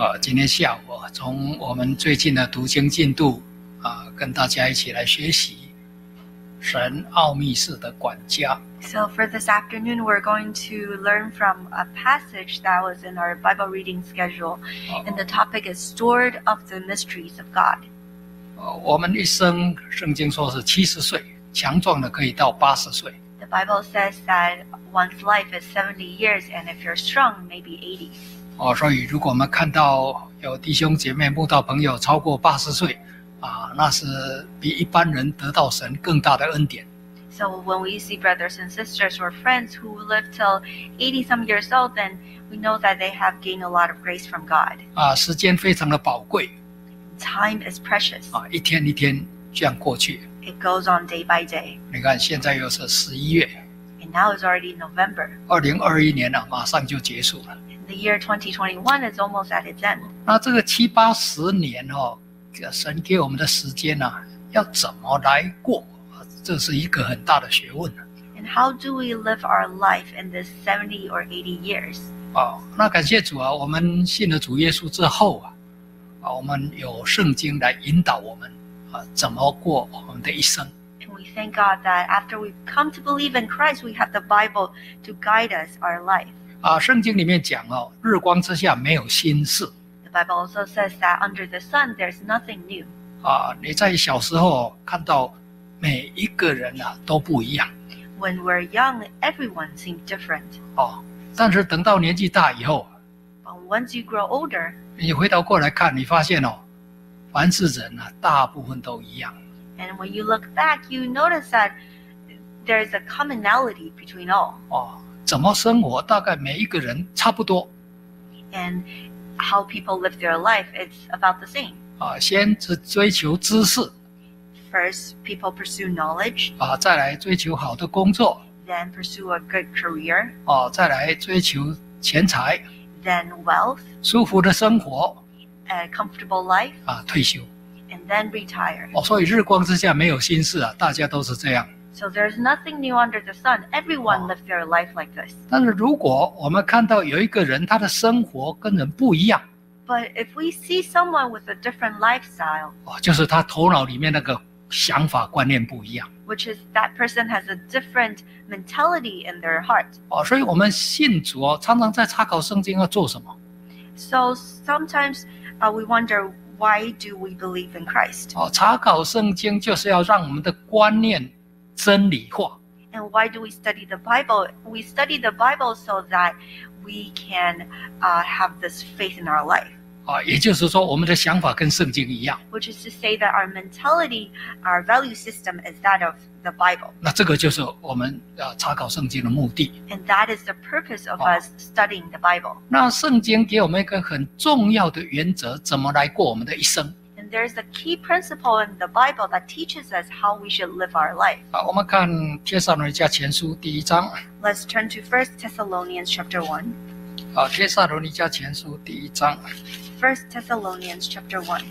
今天下午从我们最近的读经进度跟大家一起来学习神奥秘式的管家。 So for this afternoon, we're going to learn from a passage that was in our Bible reading schedule, and the topic is Steward of the Mysteries of God. 我们一生，圣经说是70岁，强壮的可以到80岁。 The Bible says that one's life is 70 years, and if you're strong, maybe 80. 所以如果我们看到有弟兄姐妹、慕道朋友超过80岁，那是比一般人得到神更大的恩典。 So when we see brothers and sisters or friends who live till 80 some years old, then we know that they have gained a lot of grace from God. 时间非常的宝贵。 Time is precious. 一天一天这样过去。 It goes on day by day. 你看，现在又是11月。 And now it's already November. 2021年马上就结束了。 The year 2021 is almost at its end. 那这个70、80年神给我们的时间要怎么来过？这是一个很大的学问。 And how do we live our life in this 70 or 80 years? 那感谢主我们信了主耶稣之后我们有圣经来引导我们怎么过我们的一生。 And we thank God that after we come to believe in Christ, we have the Bible to guide us our life. 圣经里面讲日光之下没有新事。 The Bible also says that under the sun, there's nothing new. 你在小时候看到每一个人都不一样。 When we're young, everyone seems different. 但是等到年纪大以后 But once you grow older, 你回头过来看，你发现凡是人大部分都一样。 And when you look back, you notice that there's a commonality between all. 怎么生活大概每一个人差不多。 And how people live their life, it's about the same. 先是追求知识。 First, people pursue knowledge. 再来追求好的工作。 Then pursue a good career. 再来追求钱财。 Then wealth. 舒服的生活。 A comfortable life. 退休。 And then retire. 所以日光之下没有新事大家都是这样。 So there's nothing new under the sun. Everyone lives their life like this. 但是如果我们看到有一个人他的生活跟人不一样， But if we see someone with a different lifestyle, 就是他头脑里面那个想法观念不一样， which is that person has a different mentality in their heart. 所以我们信主常常在查考圣经要做什么？ So sometimes we wonder, why do we believe in Christ? 查考圣经就是要让我们的观念真理化。 And why do we study the Bible? We study the Bible so that we can have this faith in our life. 也就是说我们的想法跟圣经一样。 Which is to say that our mentality, our value system is that of the Bible. 那这个就是我们查考圣经的目的。 And that is the purpose of us studying the Bible. 那圣经给我们一个很重要的原则，怎么来过我们的一生。 And there's a key principle in the Bible that teaches us how we should live our life. 我们看帖撒罗尼迦前书第1章。 Let's turn to 1 Thessalonians chapter 1. 帖撒罗尼迦前书第1章。 1 Thessalonians chapter 1.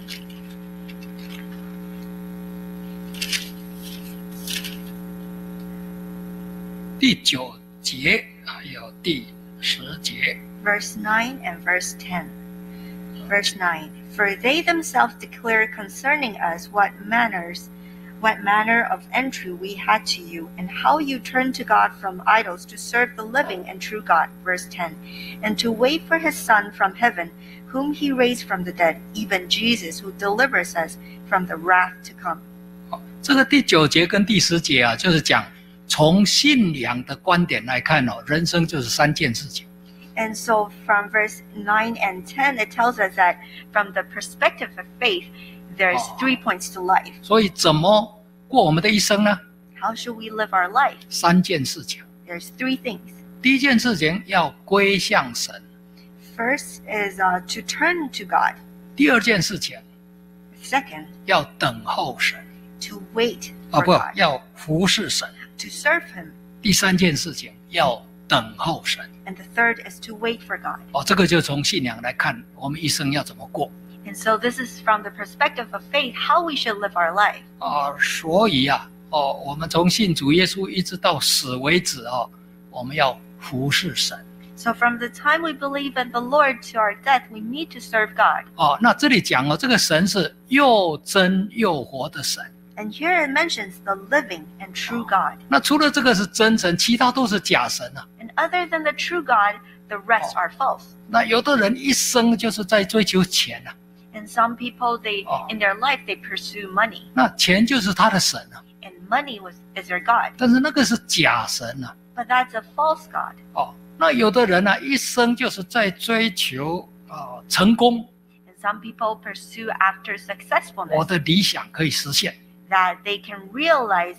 第9节还有第10节。 Verse 9 and verse 10. Verse 9. For they themselves declare concerning us what manner of entry we had to you, and how you turned to God from idols to serve the living and true God. Verse 10. And to wait for his Son from heaven, whom he raised from the dead, even Jesus, who delivers us from the wrath to come. 这个第9节跟第10节就是讲从信仰的观点来看人生就是3件事情。 And so from verse 9 and 10, it tells us that from the perspective of faith, there's 3 points to life. 所以怎么过我们的一生呢？ How should we live our life? 3件事情。 There's 3 things. 第一件事情要归向神。 First is to turn to God. 第二件事情 Second, 要等候神。 to wait for 不 God. 要服侍神。 To serve him. 第3件事情要等候神。 And the third is to wait for God. 这个就从信仰来看我们一生要怎么过。 And so this is from the perspective of faith, how we should live our life. 所以我们从信主耶稣一直到死为止我们要服侍神。 So from the time we believe in the Lord to our death, we need to serve God. 那这里讲这个神是又真又活的神。 And here it mentions the living and true God. 那除了这个是真神，其他都是假神啊。 And other than the true God, the rest are false. 那有的人一生就是在追求钱啊， And some people, in their life, they pursue money. 那钱就是他的神啊。 And money is their God. 但是那个是假神啊。 But that's a false God. 那有的人呢，一生就是在追求成功， And some people pursue after 我 successfulness, 的理想可以实现 that they can realize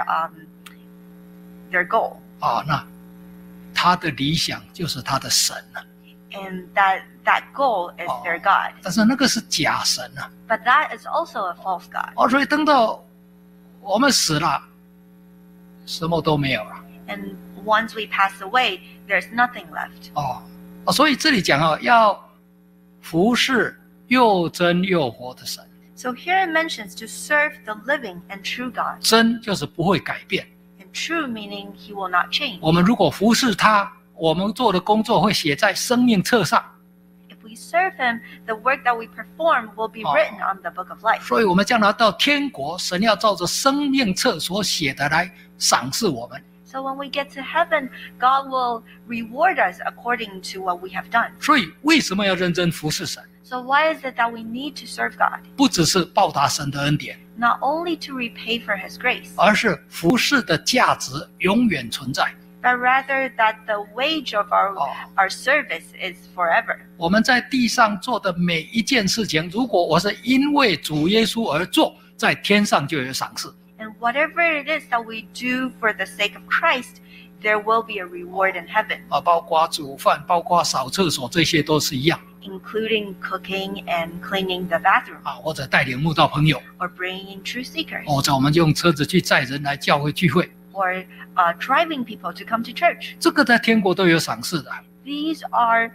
their goal. 那他的理想就是他的神啊。 And that goal is their God. 但是那个是假神啊。 But that is also a false God. 所以等到我们死了，什么都没有了。 And once we pass away, there's nothing left. 所以这里讲要服侍又真又活的神。 So here it mentions to serve the living and true God. 真就是不会改变。 And true meaning he will not change. 我们如果服侍他，我们做的工作会写在生命册上。 If we serve him, the work that we perform will be written on the book of life. 所以我们将来到天国，神要照着生命册所写的来赏赐我们。 So when we get to heaven, God will reward us according to what we have done. 所以为什么要认真服侍神？ So why is it that we need to serve God? 不只是报答神的恩典， Not only to repay for his grace, 而是服侍的价值永远存在。 but rather that the wage of our service is forever. 我们在地上做的每一件事情，如果我是因为主耶稣而做，在天上就有赏赐。 And whatever it is that we do for the sake of Christ, there will be a reward in heaven. 包括煮饭，包括扫厕所，这些都是一样。 Including cooking and cleaning the bathroom, 或者带领慕道朋友， or bringing in true seekers, 或者我们用车子去载人来教会聚会， or driving people to come to church. 这个在天国都有赏赐的。 These are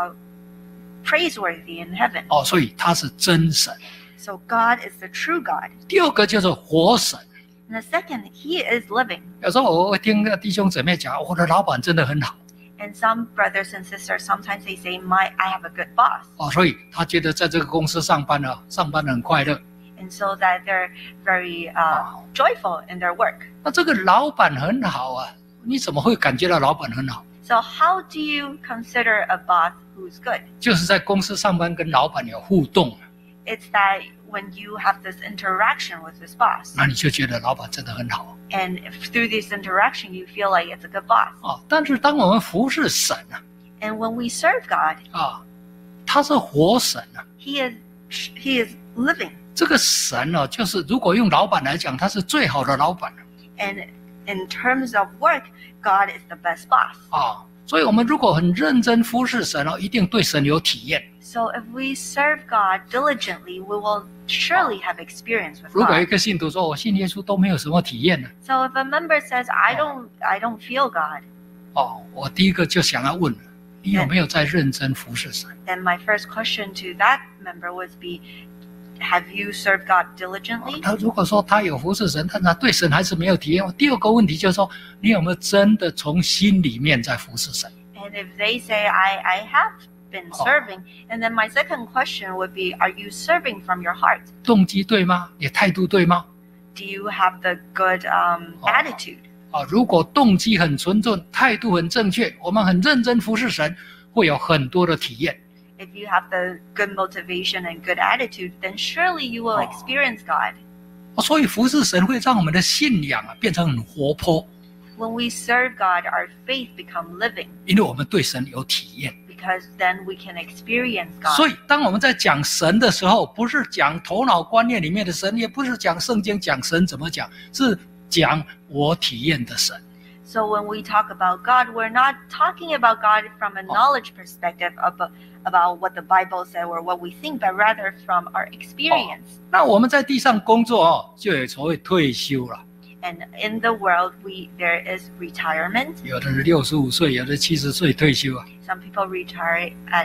praiseworthy in heaven. 所以他是真神。 So God is the true God. 第二个就是活神。 And the second, he is living. 有时候我会听弟兄姊妹讲，我的老板真的很好。 And some brothers and sisters, sometimes they say, I have a good boss. 所以他觉得在这个公司上班得很快乐。 And so that they're very joyful in their work. 那这个老板很好啊，你怎么会感觉到老板很好？ So how do you consider a boss who's good? 就是在公司上班跟老板有互动， It's that when you have this interaction with this boss, 那你就觉得老板真的很好。 and through this interaction, you feel like it's a good boss. 但是当我们服侍神 And when we serve God, 他是活神啊。 he is living. 这个神就是如果用老板来讲，他是最好的老板。 And in terms of work, God is the best boss. 所以我们如果很认真服侍神一定对神有体验。 So if we serve God diligently, we will surely have experience with 如果一 God. 个信徒说我信耶稣都没有什么体验呢？ So if a member says, I don't feel God, 我第一个就想要问了，你有没有在认真服侍神？ then my first question to that member would be, have you served God diligently? 他如果说他有服侍神，但他对神还是没有体验。第二个问题就是说，你有没有真的从心里面在服侍神？ And if they say, I have been serving, and then my second question would be, are you serving from your heart? 动机对吗？你态度对吗？ Do you have the good attitude? 如果动机很纯正，态度很正确，我们很认真服侍神，会有很多的体验。 If you have the good motivation and good attitude, then surely you will experience God. 所以服侍神会让我们的信仰变成很活泼， When we serve God, our faith becomes living 因为我们对神有体验。 because then we can experience God. 所以当我们在讲神的时候，不是讲头脑观念里面的神，也不是讲圣经讲神怎么讲，是讲我体验的神。 So when we talk about God, we're not talking about God from a knowledge perspective about what the Bible said or what we think, but rather from our experience. 那我们在地上工作就有所谓退休了。 And in the world, there is retirement. 有的是65岁，有的70岁退休啊。 Some people retire at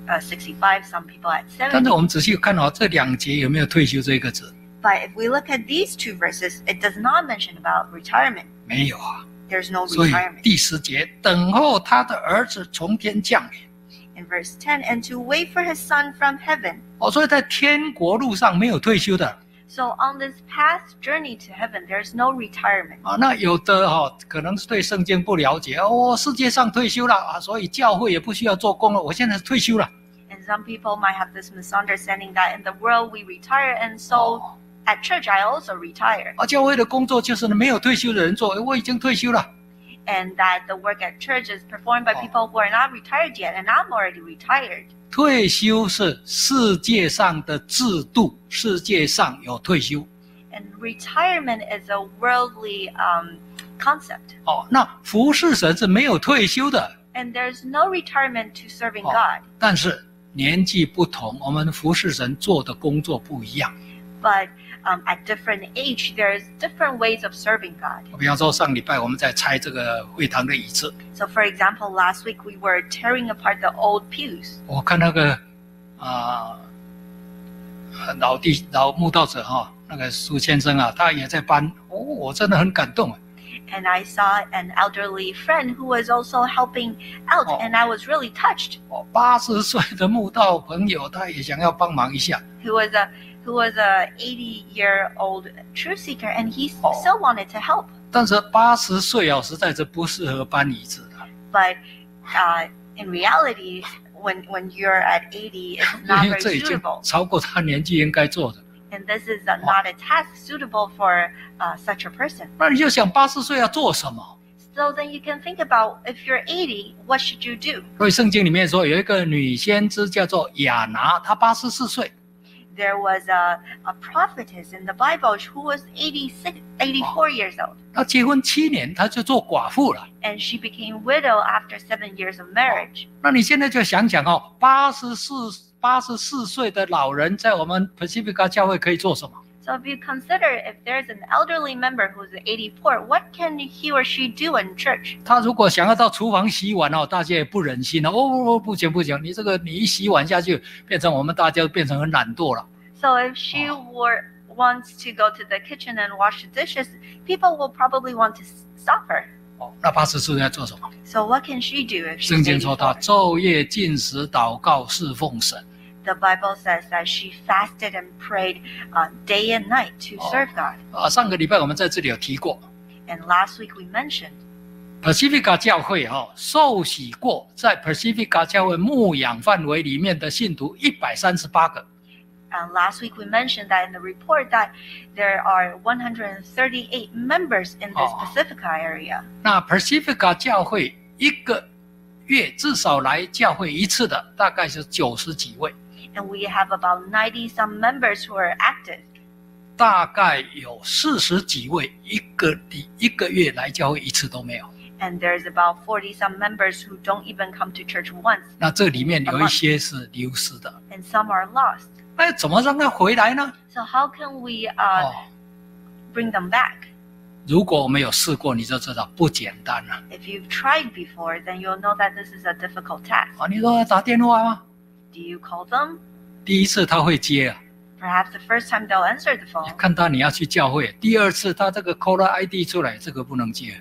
65, some people at 但是 70. 我们仔细看这两节有没有退休这个字？ But if we look at these two verses, it does not mention about retirement. 没有啊。 There's no 所以 retirement. 第10节，等候他的儿子从天降临。 In verse 10, and to wait for his son from heaven. 所以在天国路上没有退休的。 So on this path journey to heaven, there's no retirement. 那有的可能是对圣经不了解，世界上退休了所以教会也不需要做工了，我现在退休了。 And some people might have this misunderstanding that in the world we retire, and so at church I also retire. 教会的工作就是没有退休的人做，我已经退休了。 And that the work at church is performed by people who are not retired yet, and I'm already retired. 退休是世界上的制度，世界上有退休。 And retirement is a worldly concept. 那服侍神是没有退休的。 And there's no retirement to serving God. 但是年纪不同，我们服侍神做的工作不一样。 But at different age, there's different ways of serving God. 比方说上礼拜我们在拆这个会堂的椅子， So for example, last week we were tearing apart the old pews. 我看那个老慕道者那个苏先生他也在搬，我真的很感动。 And I saw an elderly friend who was also helping out, and I was really touched. 80岁的慕道朋友，他也想要帮忙一下。 Who was a 80-year-old truth seeker, and he still wanted to help. 但是80岁实在是不适合搬椅子的。 But in reality, when you're at 80, it's 因 not 为这 very 已经 suitable. 超过他年纪应该做的。 And this is not a task suitable for such a person. 那你就想80岁要做什么？ So then you can think about, if you're 80, what should you do? 所以圣经里面说有一个女先知叫做亚拿，她84岁。 There was a prophetess in the Bible who was 84 years old. 她结婚7年，她就做寡妇了。 And she became widow after 7 years of marriage. 那你现在就想想84岁的老人在我们 Pacifica 教会可以做什么？ So if you consider, if there's an elderly member who's 84, what can he or she do in church? 他如果想要到厨房洗碗大家也不忍心不行，你一洗碗下去，变成我们大家变成很懒惰了。 So if she wants to go to the kitchen and wash the dishes, people will probably want to stop her. 那80岁要做什么？ So what can she do if 圣 she's 经说他 84? 昼夜禁食祷告侍奉神。 The Bible says that she fasted and prayed day and night to serve God. 上个礼拜我们在这里有提过 And last week we mentioned Pacifica 教会受洗过在 Pacifica 教会牧养范围里面的信徒138个。 last week we mentioned that in the report that there are 138 members in this Pacifica area. 那 Pacifica 教会一个月至少来教会一次的大概是90几位。 And we have about 90 some members who are active. 大概有40几位一个月来教会一次都没有。 And there's about 40 some members who don't even come to church once. 那这里面有一些是流失的。 And some are lost. 那怎么让他回来呢？ So how can we bring them back? 如果我们有试过，你就知道不简单了。 If you've tried before, then you'll know that this is a difficult task. 你说打电话吗？ Do you call them? 第一次他会接 Perhaps the first time they'll answer the phone. 看到你要去教会。第二次他这个 caller ID 出来，这个不能接。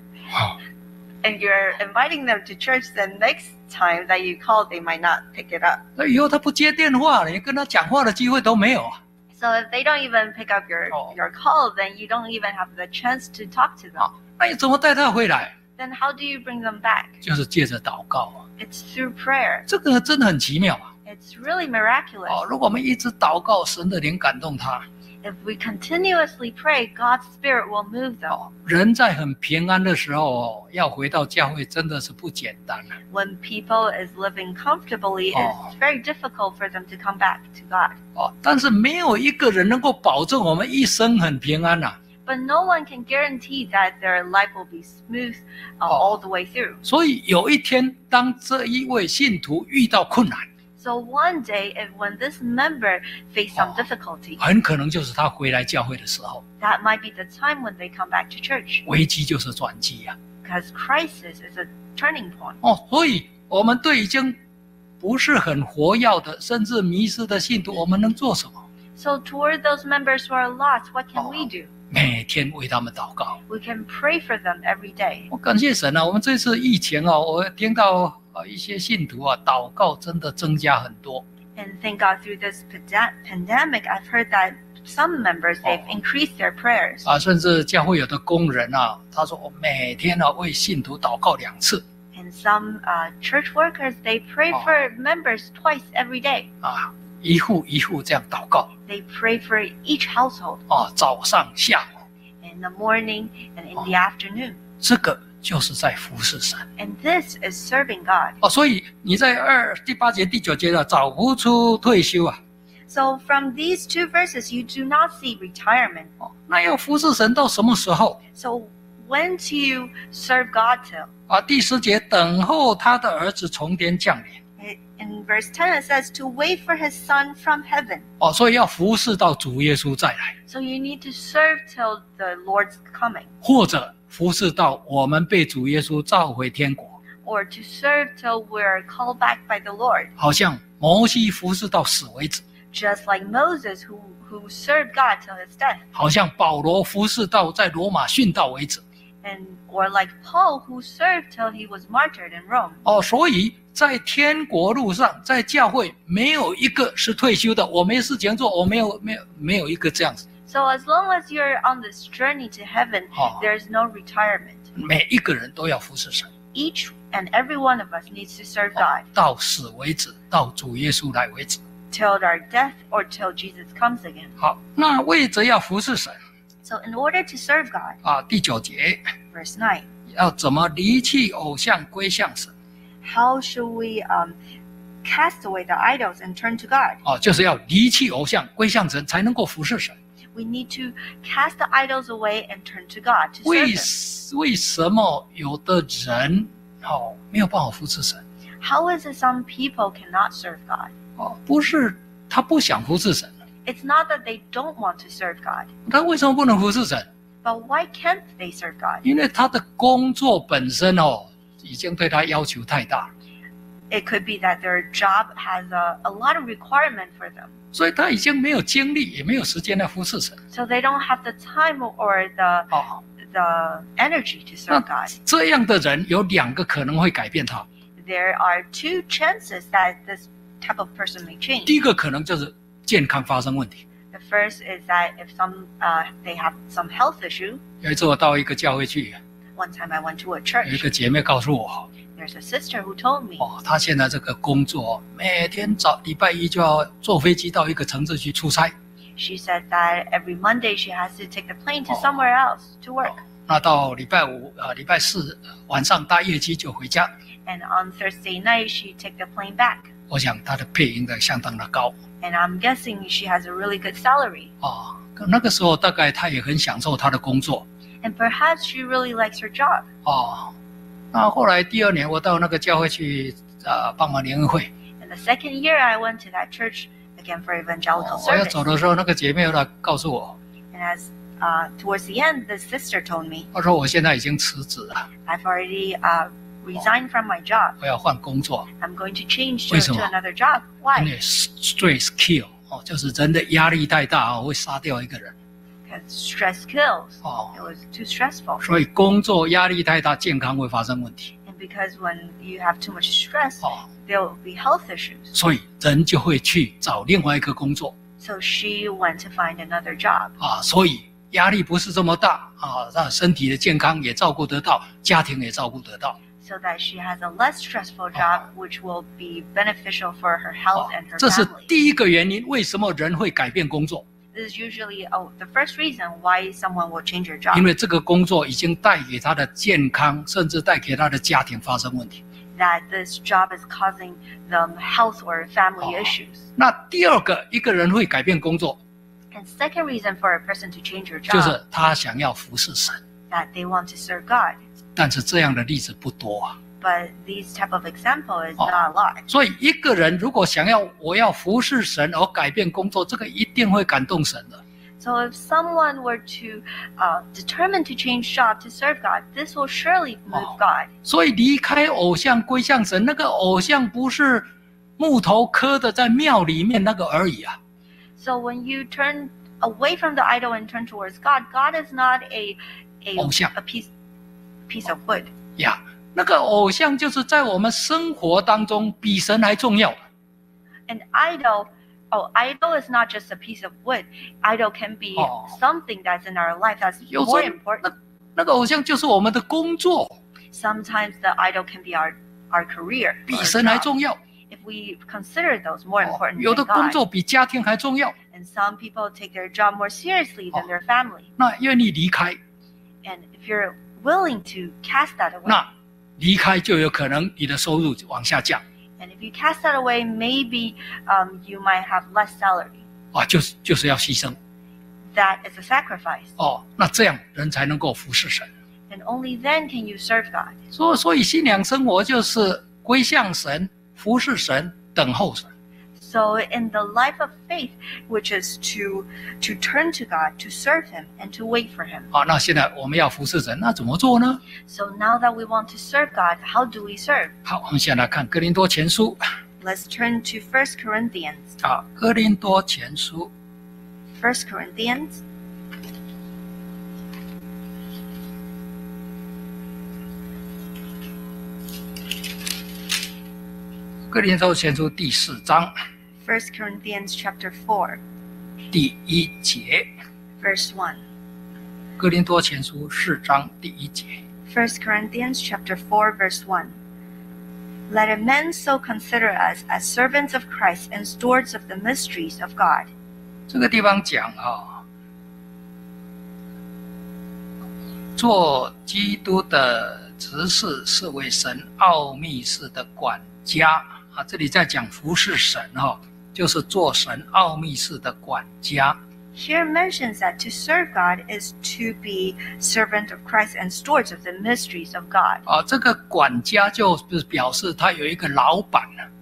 And you're inviting them to church, then next time that you call, they might not pick it up. 那以后他不接电话了，你跟他讲话的机会都没有。 So if they don't even pick up your call, then you don't even have the chance to talk to them. 那你怎么带他回来？ Then how do you bring them back? 就是借着祷告。 It's through prayer. 这个真的很奇妙。 It's really miraculous. 如果我们一直祷告，神的灵感动他。 If we continuously pray, God's Spirit will move them. 人在很平安的时候要回到教会真的是不简单。 When people is living comfortably, it's very difficult for them to come back to God. 但是没有一个人能够保证我们一生很平安。 But no one can guarantee that their life will be smooth all the way through. 所以有一天，当这一位信徒遇到困难， So one day, when this member face some difficulty, 很可能就是他回来教会的时候， that might be the time when they come back to church. 危机就是转机啊。 Because crisis is a turning point. 所以我们对已经不是很活跃的，甚至迷失的信徒，我们能做什么？ So toward those members who are lost, what can we do? 每天为他们祷告。 We can pray for them every day. 我感谢神啊，我们这次疫情啊，我听到一些信徒啊，祷告真的增加很多。 And thank God through this pandemic, I've heard that some members, they've increased their prayers. 啊，甚至教会有的工人啊，他说我每天啊为信徒祷告2次 And some church workers, they pray for members twice every day. 啊，一户一户这样祷告 They pray for each household 啊，早上下午， in the morning and in the afternoon. 这个就是在服侍神 And this is serving God. 哦。所以你在第8节、第9节啊，找不出退休啊。 So from these two verses, you do not see retirement. 哦，那要服侍神到什么时候？ So when do you serve God till? 啊，第10节等候他的儿子从天降临。 In verse 10, it says to wait for his son from heaven. 哦，所以要服侍到主耶稣再来， So you need to serve till the Lord's coming, 或者服侍到我们被主耶稣召回天国。 or to serve till we're called back by the Lord. 好像摩西服侍到死为止， Just like Moses, who served God till his death. 好像保罗服侍到在罗马殉道为止。 Or like Paul, who served till he was martyred in Rome. 哦，所以在天国路上，在教会没有一个是退休的。我没事情做，我没有一个这样子。 So as long as you're on this journey to heaven, there's no retirement. 每一个人都要服侍神， Each and every one of us needs to serve God 到死为止，到主耶稣来为止。 till our death or till Jesus comes again. 好，那为着要服侍神 So in order to serve God, 啊，第9节 verse 9, 要怎么离弃偶像归向神？ how should we cast away the idols and turn to God? 哦，就是要离弃偶像归向神，才能够服侍神。 We need to cast the idols away and turn to God to serve 为 Him. 为什么有的人没有办法服侍神？ How is it some people cannot serve God? 哦，不是他不想服侍神， It's not that they don't want to serve God, 他为什么不能服侍神？ but why can't they serve God? 因为他的工作本身已经对他要求太大， It could be that their job has a lot of requirement for them. 所以他已经没有精力，也没有时间来服侍神。 So they don't have the time or the energy to 那 serve God. 这样的人有2个可能会改变他。 There are two chances that this type of person may 第 change. 一个可能就是健康发生问题。 The first is that if they have some health issue. 有一次我到一个教会去， One time I went to a 有一 church. 个姐妹告诉我， There's a sister who told me 她现在这个工作，每天礼拜一就要坐飞机到一个城市去出差。 she said that every Monday she has to take the plane to somewhere else to work. 那到礼拜5、礼拜4晚上搭夜机就回家。 And on Thursday night she take the plane back. 我想她的配应该相当的高 And I'm guessing she has a really good salary. 那个时候大概她也很享受她的工作 And perhaps she really likes her job. 那后来第2年我到那个教会去帮忙联谊会， And the second year I went to that church again for evangelical 我要 service. 走的时候，那个姐妹又来告诉我， And as towards the end, the sister told me, 她说我现在已经辞职了， I've already resigned from my job. 我要换工作， I'm going to change to 为什么？ another job. 因 Why? 为 stress kill 就是人的压力太大会杀掉一个人 Because stress kills. 哦， It was too stressful. 所以工作压力太大，健康会发生问题 And because when you have too much stress, 哦， there will be health issues. 所以人就会去找另外一个工作 So she went to find another job. 所以压力不是这么大让身体的健康也照顾得到，家庭也照顾得到。 So that she has a less stressful job, which will be beneficial for her health and her 这是 family. 第一个原因，为什么人会改变工作？ This is usually the first reason why someone will change their 因 job. 为这个工作已经带给他的健康，甚至带给他的家庭发生问题。 That this job is causing them health or family issues. 那第2个，一个人会改变工作， And second reason for a person to change their 就 job, 是他想要服侍神。 that they want to serve God. 但是这样的例子不多 But these type of example is not a lot. 所以一个人如果我要服侍神而改变工作，这个一定会感动神的。 So if someone were to determine to change job to serve God, this will surely move God. 所以离开偶像归向神，那个偶像不是木头刻的在庙里面那个而已啊。 So when you turn away from the idol and turn towards God, God is not a 偶像。 piece of wood. 呀，那个偶像就是在我们生活当中比神还重要。 An idol, idol is not just a piece of wood. Idol can be something that's in our life that's 有时 more 候 important. 那个偶像就是我们的工作， Sometimes the idol can be our career, 比 our 神还 job. 重要。 If we consider those more important 有 than 的工 God. 作比家庭还重要， And some people take their job more seriously than their family. 那愿意离开， And if you're willing to cast that away, 那离开就有可能你的收入往下降 and if you cast that away, maybe you might have less salary. 啊，就是要牺牲 That is a sacrifice. 哦，那这样人才能够服侍神。 And only then can you serve God. 所以信仰生活就是归向神、服侍神、等候神。 So in the life of faith, which is to turn to God, to serve Him, and to wait for Him. 好，那现在我们要服侍神，那怎么做呢？ So now that we want to serve God, how do we serve? 好，我们先来看哥林多前书 Let's turn to 1 Corinthians. 啊，哥林多前书 1 Corinthians. 哥林多前书第4章 1 Corinthians chapter 4, 第1节， verse 1. 哥林多前书4章第1节。 1 Corinthians chapter 4, verse 1. Let a man so consider us as servants of Christ and stewards of the mysteries of God. 这个地方讲啊，做基督的执事是为神奥秘事的管家啊。这里在讲服侍神哈，就是做神奥秘事的管家。 Here mentions that to serve God is to be servant of Christ and stewards of the mysteries of God. 啊，这个管家就是表示他有一个老板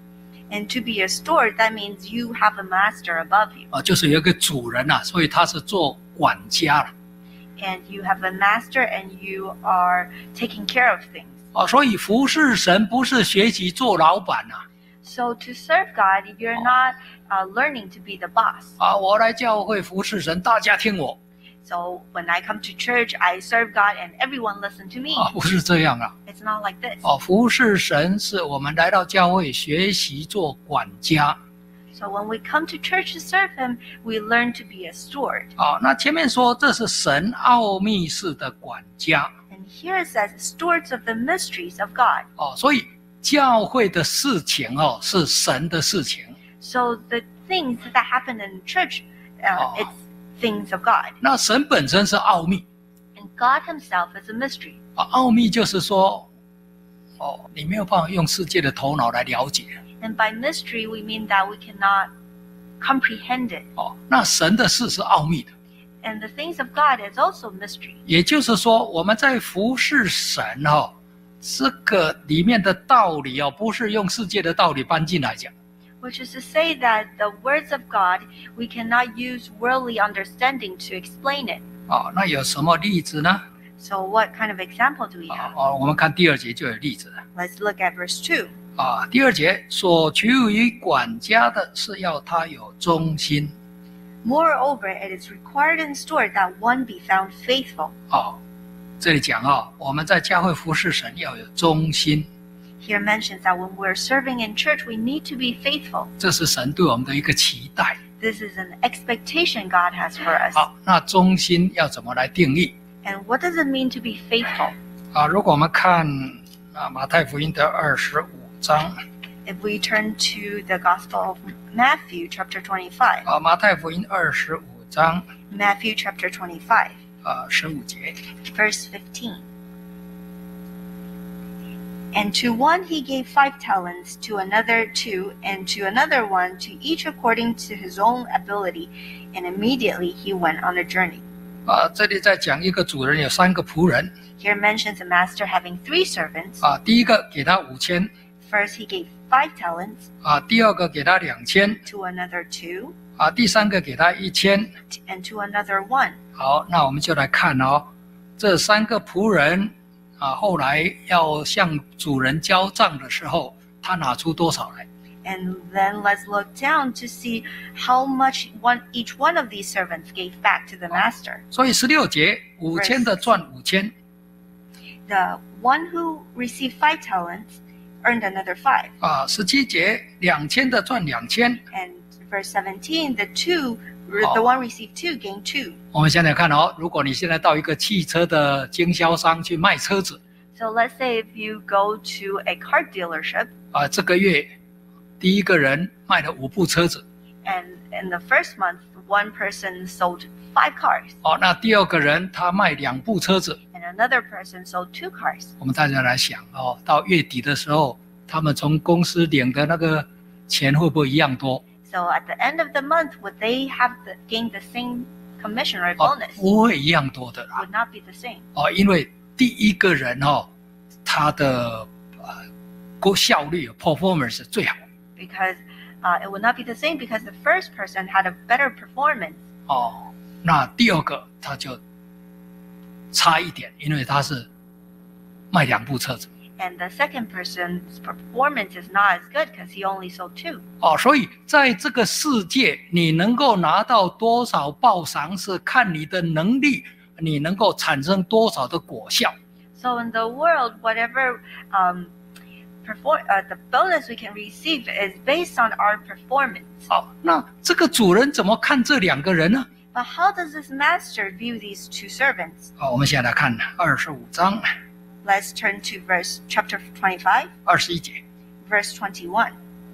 And to be a steward, that means you have a master above you. 啊，就是有一个主人啊，所以他是做管家了 And you have a master and you are taking care of things. 啊。所以服侍神不是学习做老板啊。 So to serve God, you're not learning to be the boss. 啊，我来教会服侍神，大家听我 So when I come to church, I serve God and everyone listen to me. 啊，不是这样啊。 It's not like this. 哦，服侍神是我们来到教会学习做管家 So when we come to church to serve Him, we learn to be a steward. 啊。那前面说这是神奥秘式的管家 And here it says, stewards of the mysteries of God. 哦，所以教会的事情哦是神的事情。 So the things that happen in church, it's things of God. 那神本身是奥秘 And God Himself is a mystery. 啊，奥秘就是说，哦，你没有办法用世界的头脑来了解 And by mystery, we mean that we cannot comprehend it. 哦。那神的事是奥秘的， And the things of God is also mystery. 也就是说，我们在服侍神哦，这个里面的道理哦，不是用世界的道理搬进来讲。 Which is to say that the words of God, we cannot use worldly understanding to explain it. 哦，那有什么例子呢？ So what kind of example do we have? 哦，我们看第2节就有例子了。 Let's look at verse 2. 啊，第2节所求于管家的是要他有忠心。 Moreover, it is required in steward that one be found faithful. 哦，这里讲啊，我们在教会服侍神要有忠心， Here mentions that when we're serving in church, we need to be faithful. 这是神对我们的一个期待。 This is an expectation God has for us. 好，那忠心要怎么来定义？ And what does it mean to be faithful? 啊，如果我们看马太福音的25章 If we turn to the Gospel of Matthew, chapter 25. 啊，马太福音25章 Matthew, chapter 25, 15节 verse 15. And to one he gave 5 talents, to another 2, and to another 1, to each according to his own ability. And immediately he went on a journey. 啊，这里在讲一个主人有3个仆人 Here mentions a master having 3 servants. 啊，第一个给他5000 First he gave 5 talents, 啊，第2个给他2000 to another 2, 啊，第3个给他1000。 and to another 1. 好，那我们就来看哦，这3个仆人啊，后来要向主人交账的时候，他拿出多少来？ And then let's look down to see how much each one of these servants gave back to the master. 所以16节5000的赚5000， The one who received 5 talents earned another 5. 17节2000的赚2000。 And verse 17, the one received 2 gained 2. 我们现在看如果你现在到一个汽车的经销商去卖车子， So let's say if you go to a car dealership, 这个月第一个人卖了5部车子， and in the first month, one person sold 5 cars, 那第二个人他卖2部车子， and another person sold 2 cars. 我们大家来想到月底的时候，他们从公司领的那个钱会不会一样多？ So at the end of the month, would they have gained the same commission or bonus? 不会一样多的啦。 Would not be the same. 因为第一个人他的效率 performance 最好。 Because it would not be the same because the first person had a better performance. 那第二个他就差一点，因为他是卖2部车子。 And the second person's performance is not as good because he only sold 2. 所以在这个世界，你能够拿到多少报偿是看你的能力，你能够产生多少的果效。 So in the world, whatever the bonus we can receive is based on our performance. 那这个主人怎么看这2个人呢？ But how does this master view these 2 servants? 我们现在来看25章 Let's turn to chapter 25, 21节。 verse 21.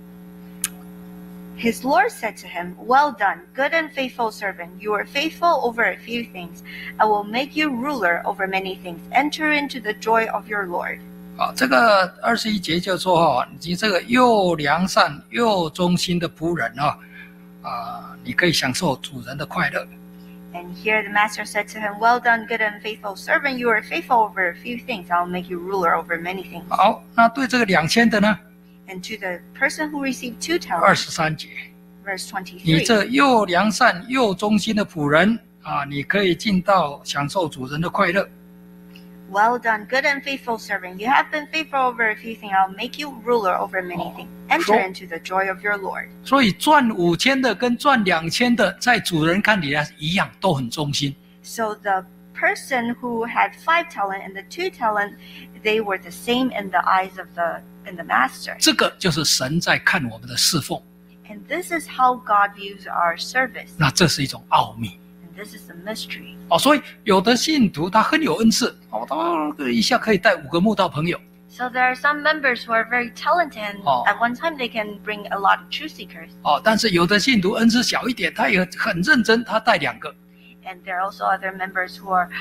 His Lord said to him, "Well done, good and faithful servant. You are faithful over a few things. I will make you ruler over many things. Enter into the joy of your Lord." 这个21节就说你这个又良善又忠心的仆人你可以享受主人的快乐。 And here the master said to him, "Well done, good and faithful servant. You are faithful over a few things. I'll make you ruler over many things." 好，那对这个2000的呢？ And to the person who received 2 talents, 23节， verse 你 23. 这又良善又忠心的仆人你可以进到享受主人的快乐。 Well done, good and faithful servant. You have been faithful over a few things. I'll make you ruler over many things. Enter into the joy of your Lord. 所以赚5000的跟赚2000的，在主人看起来一样，都很忠心。 So the person who had 5 talent and the 2 talent, they were the same in the eyes of the master. 这个就是神在看我们的侍奉。 And this is how God views our service. 那这是一种奥秘。 And this is a mystery. 所以有的信徒他很有恩赐他一下可以带5个慕道朋友。 So there are some members who are very talented, and at one time they can bring a lot of truth seekers. 但是有的信徒恩赐小一点，他也很认真，他带2个。 And there are also other members who are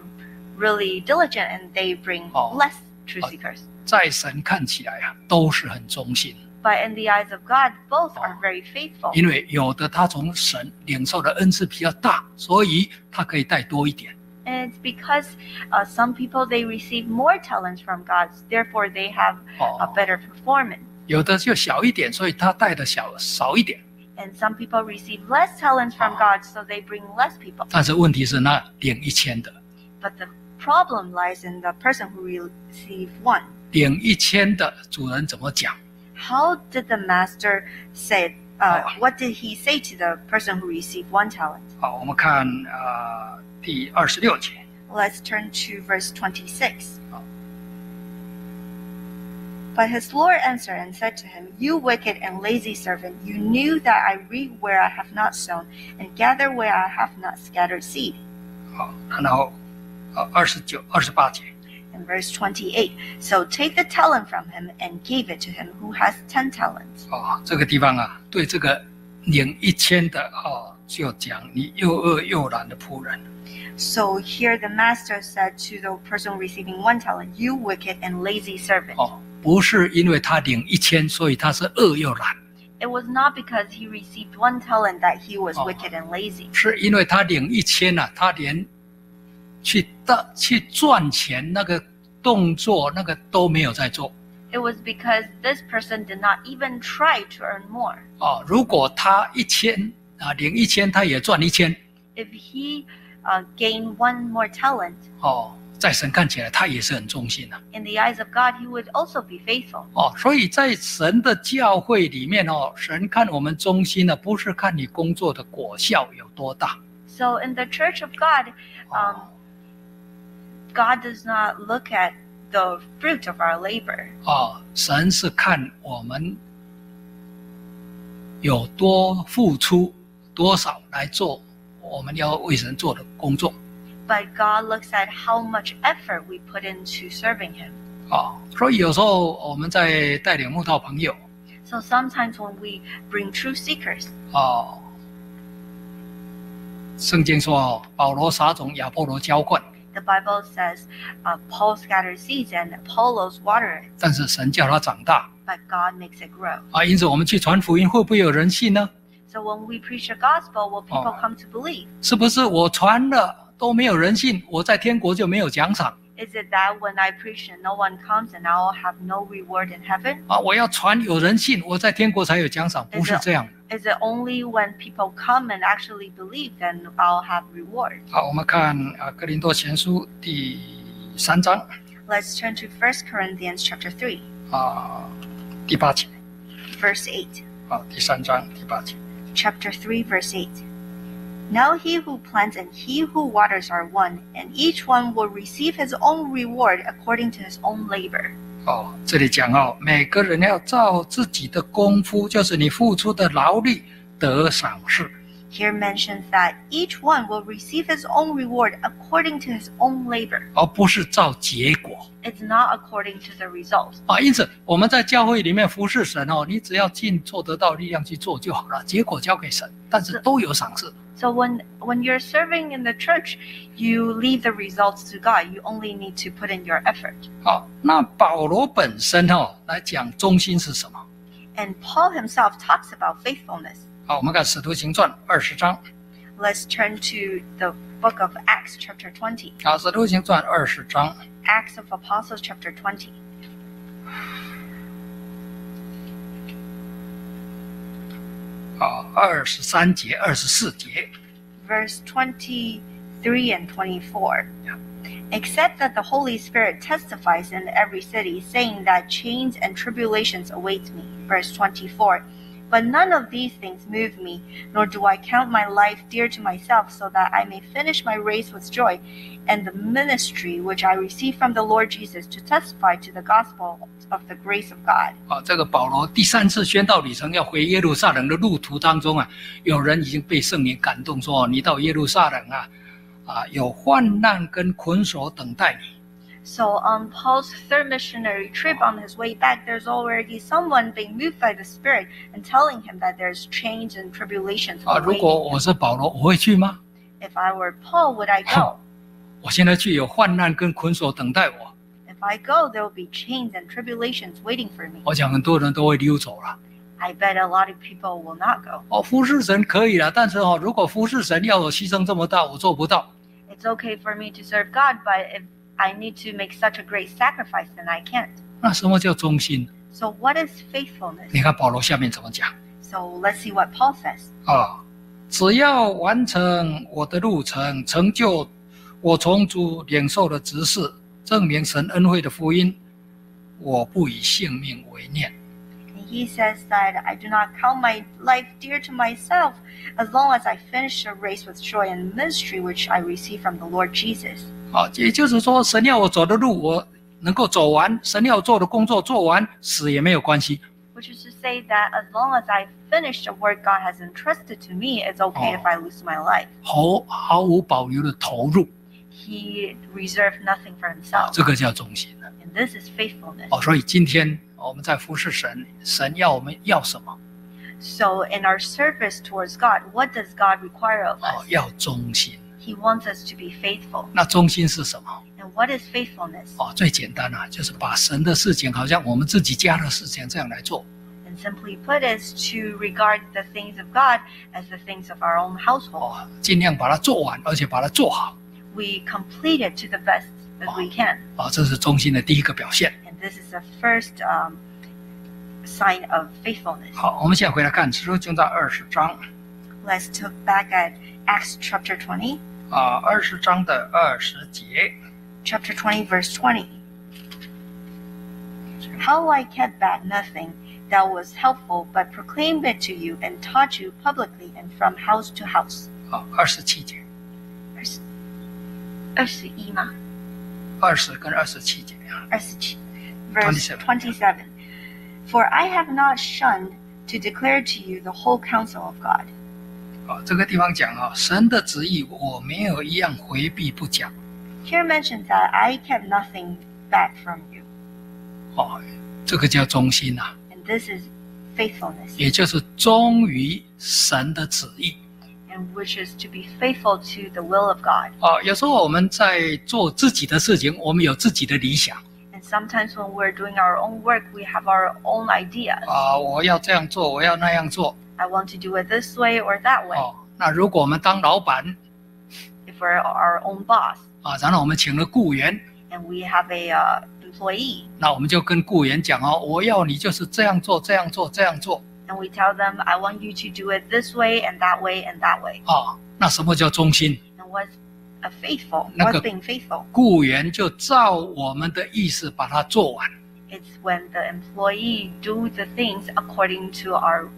really diligent and they bring less truth seekers. 在神看起来都是很忠心。 But in the eyes of God, both are very faithful. 因为有的他从神领受的恩赐比较大，所以他可以带多一点。 And it's because some people, they receive more talents from God, therefore they have a better performance. 有的就小一点，所以他带的少一点。 And some people receive less talents from God, so they bring less people. 但是问题是那领1000的， But the problem lies in the person who received 1. 领1000的主人怎么讲？ How did the master say? What did he say to the person who received 1 talent? 好，我们看第26节。 Let's turn to verse 26. But his Lord answered and said to him, "You wicked and lazy servant, you knew that I reap where I have not sown, and gather where I have not scattered seed." 好，然后29、28节。 In verse 28, so take the talent from him and give it to him who has 10 talents. 这个地方对这个领1000的就讲你又恶又懒的仆人。 So here the master said to the person receiving 1 talent, "You wicked and lazy servant." 不是因为他领1000，所以他是恶又懒。 It was not because he received 1 talent that he was wicked and lazy. 是因为他领1000他连去赚钱那个动作那个都没有在做。 It was because this person did not even try to earn more. 如果他1000领1000，他也赚1000。 If he gained 1 more talent, 在神看起来他也是很忠心的。 In the eyes of God, he would also be faithful. 所以在神的教会里面神看我们忠心的，不是看你工作的果效有多大。 So in the church of God, God does not look at the fruit of our labor. 神是看我们有多付出多少来做我们要为神做的工作。 But God looks at how much effort we put into serving him. 所以有时候我们在带领慕道朋友， So sometimes when we bring truth seekers, 圣经说保罗撒种，亚波罗浇灌， the Bible says Paul scattered seeds and Apollos water it, 但是神叫他长大。 but God makes it grow. 因此我们去传福音会不会有人信呢？ So when we preach the gospel, will people come to believe? 是不是我传了都没有人信，我在天国就没有奖赏？ Is it that when I preach and no one comes and I'll have no reward in heaven? 我要传有人信，我在天国才有奖赏，不是这样的。 Is it only when people come and actually believe then I'll have reward? 好，我们看哥林多前书第3章 Let's turn to 1 Corinthians chapter 3, 第8节 verse 8. 第3章第8节。 Chapter 3, verse 8. Now he who plants and he who waters are one, and each one will receive his own reward according to his own labor. 这里讲每个人要照自己的功夫，就是你付出的劳力得赏识。 Here mentions that each one will receive his own reward according to his own labor. 而不是照结果。 It's not according to the result. 因此我们在教会里面服侍神你只要尽做得到力量去做就好了，结果交给神，但是都有赏赐。 So when you're serving in the church, you leave the results to God. You only need to put in your effort. 那保罗本身来讲忠心是什么？ And Paul himself talks about faithfulness. 我们看使徒行传20章。 Let's turn to the book of Acts chapter 20. 使徒行传20章。 Acts of Apostles chapter 20. 23节、24节。 Verse 23 and 24. Except that the Holy Spirit testifies in every city, saying that chains and tribulations await me. Verse 24. But none of these things move me, nor do I count my life dear to myself, so that I may finish my race with joy, and the ministry which I receive from the Lord Jesus to testify to the gospel of the grace of God. 这个保罗第3次宣道旅程要回耶路撒冷的路途当中有人已经被圣灵感动说，你到耶路撒冷有患难跟捆锁等待你。 So on Paul's third missionary trip on his way back, there's already someone being moved by the Spirit and telling him that there's change and tribulations. 如果我是保罗，我会去吗？ If I were Paul, would I go? 我现在去有患难跟捆锁等待我。 If I go, there will be chains and tribulations waiting for me. 我想很多人都会溜走了。 I bet a lot of people will not go. 服侍神可以了，但是如果服侍神要我牺牲这么大，我做不到。 It's okay for me to serve God, but if I need to make such a great sacrifice, then I can't. 那什么叫忠心？ So what is faithfulness? 你看保罗下面怎么讲？ So let's see what Paul says. 只要完成我的路程，成就我从主领受的职事，证明神恩惠的福音，我不以性命为念。 He says that I do not count my life dear to myself, as long as I finish the race with joy and ministry which I receive from the Lord Jesus. 也就是说，神要我走的路，我能够走完；神要我做的工作做完，死也没有关系。 Which is to say that as long as I finish the work God has entrusted to me, it's okay if I lose my life. 毫无保留的投入。 He reserved nothing for himself. 这个叫忠心。 And this is faithfulness. 所以今天我们在服侍神，神要我们要什么？ So in our service towards God, what does God require of us? 要忠心。 He wants us to be faithful. 那忠心是什么？ And what is faithfulness? 最简单就是把神的事情好像我们自己家的事情这样来做。 And simply put is to regard the things of God as the things of our own household. 尽量把它做完，而且把它做好。 We complete it to the best as we can. 这是忠心的第一个表现。 And this is the first sign of faithfulness. 好，我们现在回来看《使徒行传》20章。 Let's look back at Acts chapter 20. 20章的20节。 chapter 20, verse 20. How I kept back nothing that was helpful, but proclaimed it to you and taught you publicly and from house to house. 好，27节 21吗 ，20跟27节啊。 27 verse 27. 27. For I have not shunned to declare to you the whole counsel of God. 好，这个地方讲啊，神的旨意我没有一样回避不讲。 Here mentions that I kept nothing back from you. 哦，这个叫忠心呐、 And this is faithfulness, 也就是忠于神的旨意。 and which is to be faithful to the will of God. 哦，有时候我们在做自己的事情，我们有自己的理想 And sometimes when we're doing our own work, we have our own ideas. 啊，我要这样做，我要那样做。 I want to do it this way or that way. 哦，那如果我们当老板 If we're our own boss 啊，然后我们请了雇员， and we have a employee, 那我们就跟雇员讲哦，我要你就是这样做，这样做，这样做 and we tell them, I want you to do it this way and that way and that way. 啊。那什么叫忠心？ And what's a faithful? 那个- What's being faithful? 雇员就照我们的意思把它做完。 It's when the employee do the things according to our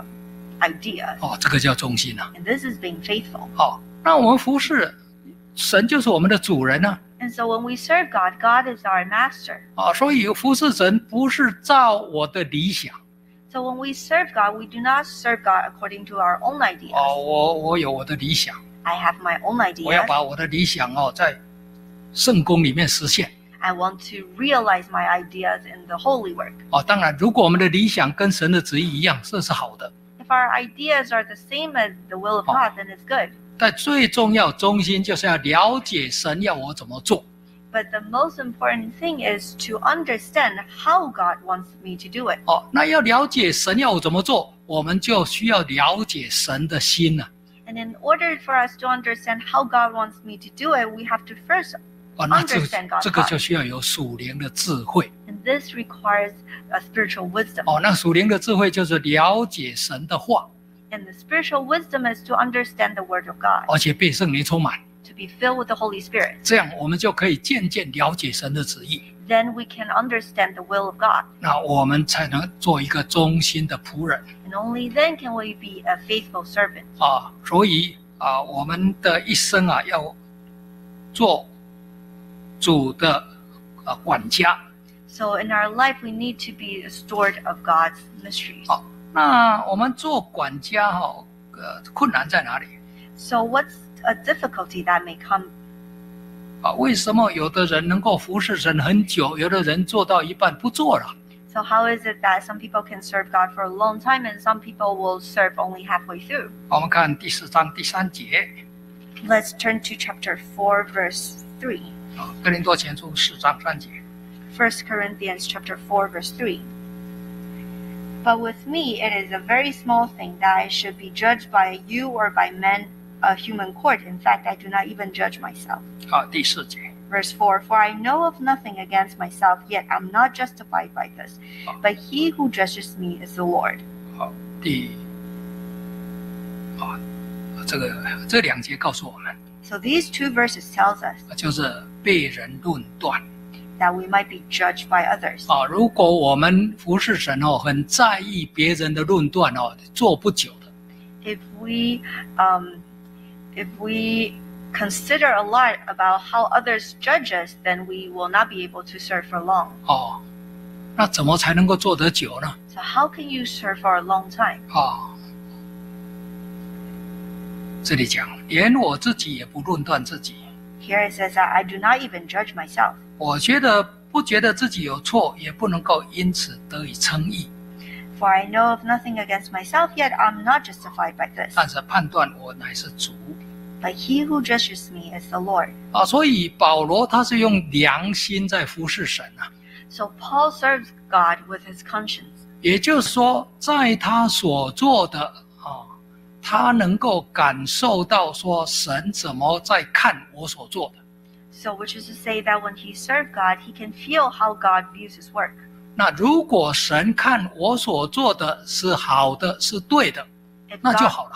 ideas. 哦，这个叫忠心啊。 And this is being faithful. 哦，那我们服侍神就是我们的主人啊。 And so when we serve God, God is our master. 啊，所以服侍神不是照我的理想。 So when we serve God, we do not serve God according to our own ideas. 哦，我有我的理想， I have my own 我要 ideas. 把我的理想哦在圣宫里面实现。 I want to realize my ideas in the holy work. 哦，当然，如果我们的理想跟神的旨意一样，这是好的。 If our ideas are the same as the will of God, then it's good. 但最重要、中心就是要了解神要我怎么做。 But the most important thing is to understand how God wants me to do it. 哦，那要了解神要我怎么做，我们就需要了解神的心了。 And in order for us to understand how God wants me to do it, we have to first 哦，那 understand God's 这个 heart. 就需要有属灵的智慧。 And this requires a spiritual wisdom. 哦，那属灵的智慧就是了解神的话， And the spiritual wisdom is to understand the word of God, 而且被圣灵充满， to be filled with the Holy Spirit. 这样我们就可以渐渐了解神的旨意。 Then we can understand the will of God. 那我们才能做一个忠心的仆人 And only then can we be a faithful servant. 啊！所以啊，我们的一生啊，要做主的管家。 So in our life, we need to be a steward of God's mysteries. 好，那我们做管家哈，困难在哪里 So what's a difficulty that may come? 啊？为什么有的人能够服侍神很久，有的人做到一半不做了？ So how is it that some people can serve God for a long time and some people will serve only halfway through? 我们看第4章第3节 Let's turn to chapter 4, verse 3. 啊，哥林多前书4章3节。 1 Corinthians chapter 4, verse 3. But with me it is a very small thing that I should be judged by you or by men, a human court. In fact, I do not even judge myself. 好，第4节。 Verse 4, For I know of nothing against myself, yet I'm not justified by this. But he who judges me is the Lord. 好，这2节告诉我们， So these two verses tells us 就是被人论断 that we might be judged by others. 啊。如果我们服侍神哦，很在意别人的论断哦，做不久的。 If we consider a lot about how others judge us, then we will not be able to serve for long. 哦，那怎么才能够做得久呢？ So how can you serve for a long time? 啊，这里讲，连我自己也不论断自己。 Here it says that I do not even judge myself. 我不觉得自己有错，也不能够因此得以称义。 For I know of nothing against myself, yet I'm not justified by this. 但是判断我乃是主 But he who judges me is the Lord. 啊，所以保罗他是用良心在服侍神啊。 So Paul serves God with his conscience. 也就是说，在他所做的啊，他能够感受到说神怎么在看我所做的。 So which is to say that when he served God, he can feel how God views his work. 那如果神看我所做的是好的，是对的， If 那就 God, 好了。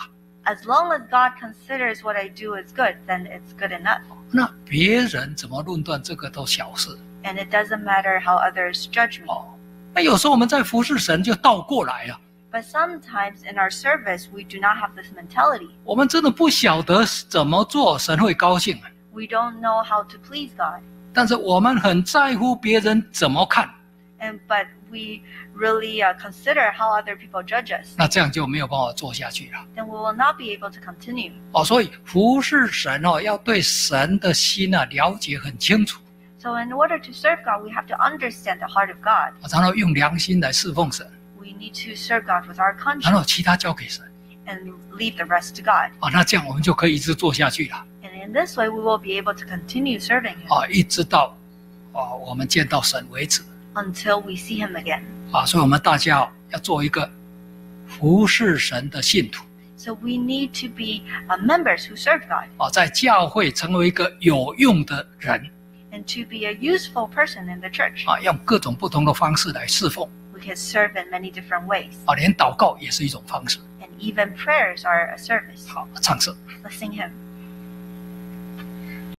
As long as God considers what I do is good, then it's good enough. 那别人怎么论断这个都小事 And it doesn't matter how others judge me. 哦。那有时候我们在服侍神就倒过来了， But sometimes in our service, we do not have this mentality. 我们真的不晓得怎么做神会高兴啊， We don't know how to please God. 但是我们很在乎别人怎么看， But we really consider how other people judge us. 那这样就没有办法做下去了 Then we will not be able to continue. 哦。所以服侍神哦，要对神的心啊了解很清楚， So in order to serve God, we have to understand the heart of God. 然后用良心来侍奉神， We need to serve God with our 然 conscience 后其他交给神 and leave the rest to God. 啊。那这样我们就可以一直做下去了 And in this way, we will be able to continue serving Him 啊，一直到我们见到神为止 until we see Him again. 啊。所以我们大家要做一个服侍神的信徒 So we need to be members who serve God 啊，在教会成为一个有用的人 and to be a useful person in the church. 啊，用各种不同的方式来侍奉 We can serve in many different ways. 啊，连祷告也是一种方式。 And even prayers are a service. 好，唱诗。 Let's sing Him.